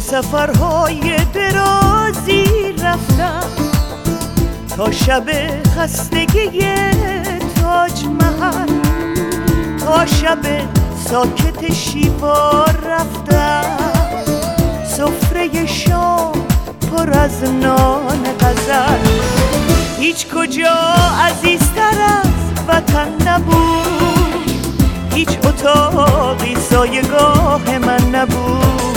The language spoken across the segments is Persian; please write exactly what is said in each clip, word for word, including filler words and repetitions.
سفرهای درازی رفتم تا شب خستگی تاج محل، تا شب ساکت شیوار رفتم، سفره شام پر از نان غزل. هیچ کجا عزیزتر از وطن نبود، هیچ اتاقی سایگاه من نبود.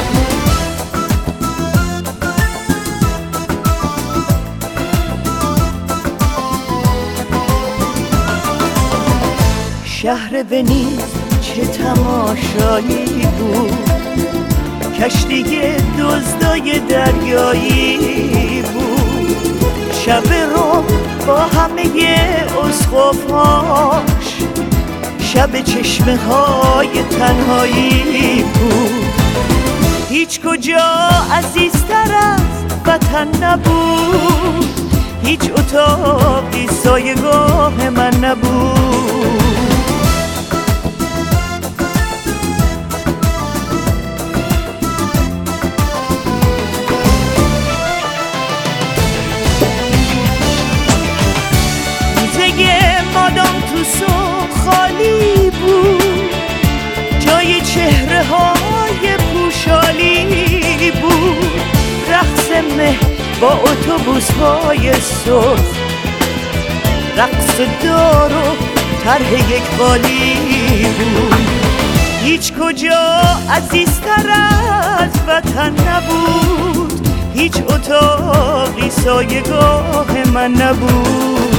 شهر ونیز چه تماشایی بود، کشتی دزدای دریایی بود. شب رو با همه اسقف‌هاش، شب چشمه های تنهایی بود. هیچ کجا عزیزتر از وطن نبود، هیچ اتاقی سایگاه من نبود. مادام توسو خالی بود، جای چهره های پوشالی بود. رقص مه با اتوبوس های سرخ، رقص دار و طرح یک بالی بود. هیچ کجا عزیزتر از وطن نبود، هیچ اتاقی سایگاه من نبود.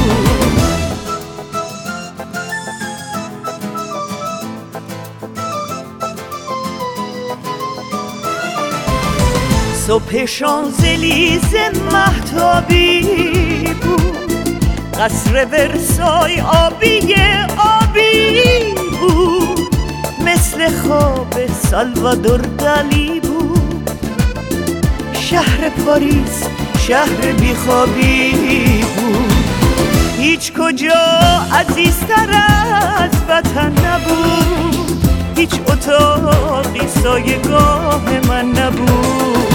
صبح شانزلیزه مهتابی بود، قصر ورسای آبی آبی بود. مثل خواب سالوادور دالی بود. شهر پاریس شهر بیخوابی بود. هیچ کجا عزیزتر از وطن نبود، هیچ اتاقی سایگاه من نبود.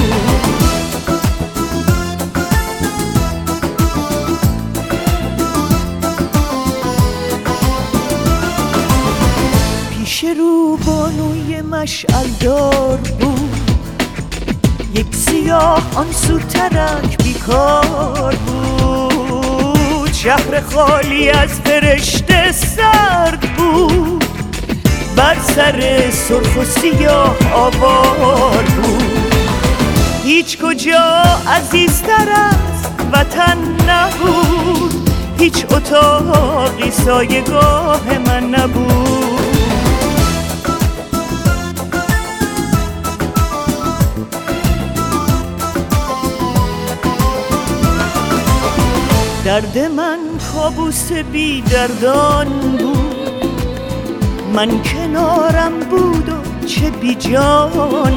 پیش رو بانوی مشعل دار بود، یک سیاه آن سو ترک بیکار بود. شهر خالی از فرشته سرد بود، بر سر سرخ و سیاه آوار بود. هیچ کجا عزیزتر از وطن نبود، هیچ اتاقی سایگاه من نبود. درد من کابوس بی دردان بود، من کنارم بود و چه بی جان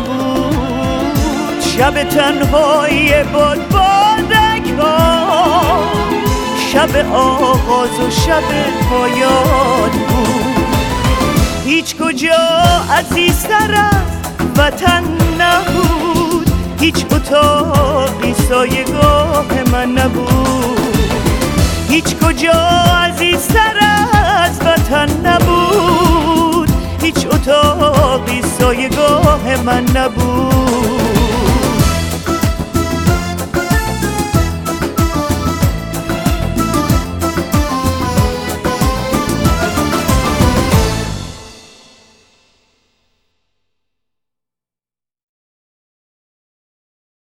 بود. شب تنهایی باد بادک ها، شب آغاز و شب پایان بود. هیچ کجا عزیزتر از وطن نبود، هیچ اتاقی سایگاه من نبود. هیچ کجا عزیزتر از وطن نبود، هیچ اتاقی سایگاه من نبود.